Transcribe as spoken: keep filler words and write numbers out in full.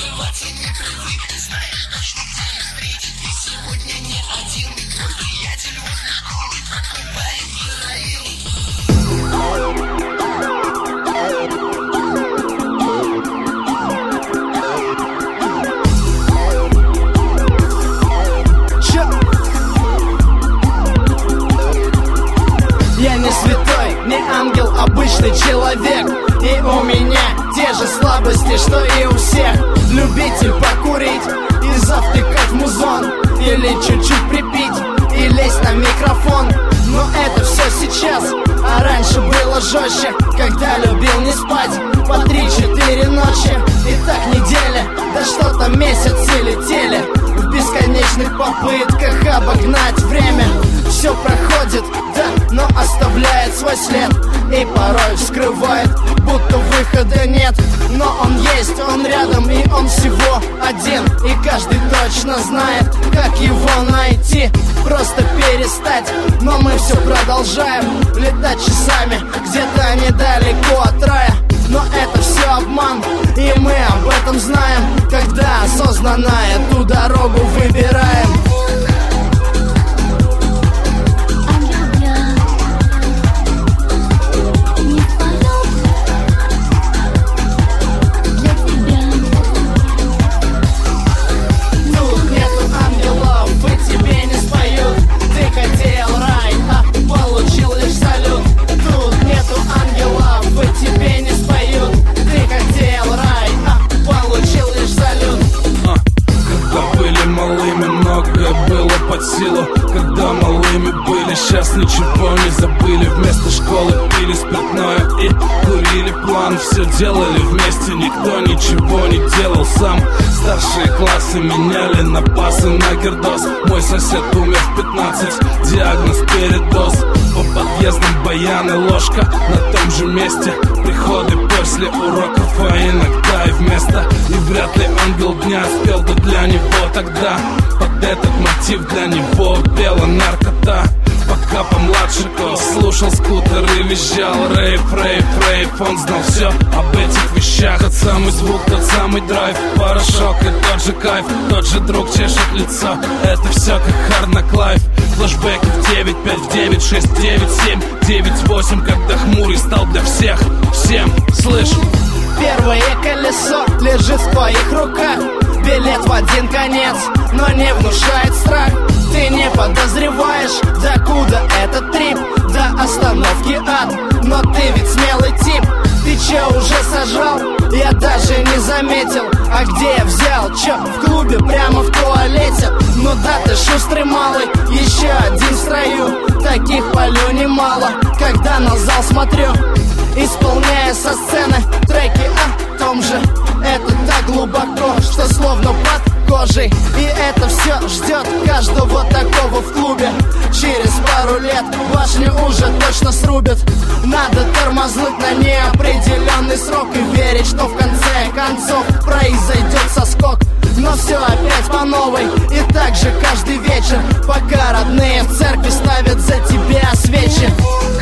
танцевать и не крылы. Знаешь точно, где их встретить. И сегодня не один твой приятель возле школы покупает героин. Я не святой, не ангел, обычный человек. И у меня те же слабости, что и у всех. Любитель покурить и завтыкать в музон, или чуть-чуть припить и лезть на микрофон. Но это все сейчас, а раньше было жестче, когда любил не спать по три-четыре ночи. И так неделя, да что там месяцы летели в бесконечных попытках обогнать время. Все проходит, да, но оставляет свой след. И порой вскрывает, будто выхода нет. Но он есть, он рядом, и он всего один. И каждый точно знает, как его найти. Просто перестать, но мы все продолжаем летать часами где-то недалеко от рая. Но это все обман, и мы об этом знаем, когда осознанно эту дорогу выбираем. Когда малыми были, сейчас ничего не забыли. Вместо школы пили спиртное и курили план. Все делали вместе, никто ничего не делал сам. Старшие классы меняли на пасы на гердос. Мой сосед умер в пятнадцать, диагноз передоз. По подъездам баяны, ложка на том же месте. Приходы после уроков, а иногда и вместо. И вряд ли ангел дня спел бы для него тогда. Под этот мотив для него пела наркота. Пока помладше класс слушал скутер и визжал рейп, рейп, рейп. Он знал все об этих вещах. Тот самый звук, тот самый драйв, порошок и тот же кайф. Тот же друг чешет лицо, это все как Hard Knock Life. Флэшбэки в девять, пять, в девять, шесть, девять, семь, девять, восемь. Когда хмурый стал для всех, всем, слышь. Первое колесо лежит в твоих руках. Билет в один конец, но не внушает страх. Ты не подозреваешь, докуда этот трип. До остановки ад, но ты ведь смелый тип. Ты че уже сажал? Я даже не заметил. А где я взял? Че, в клубе, прямо в туалете? Ну да, ты шустрый малый, еще один в строю. Таких полю немало, когда на зал смотрю, исполняя со сцены треки о том же. Это так глубоко, что словно под кожей. И это все ждет каждого такого в клубе. Через пару лет башню уже точно срубят. Надо тормознуть на неопределенный срок и верить, что в конце концов произойдет соскок. Но все опять по новой, и так же каждый вечер, пока родные в церкви ставят за тебя свечи.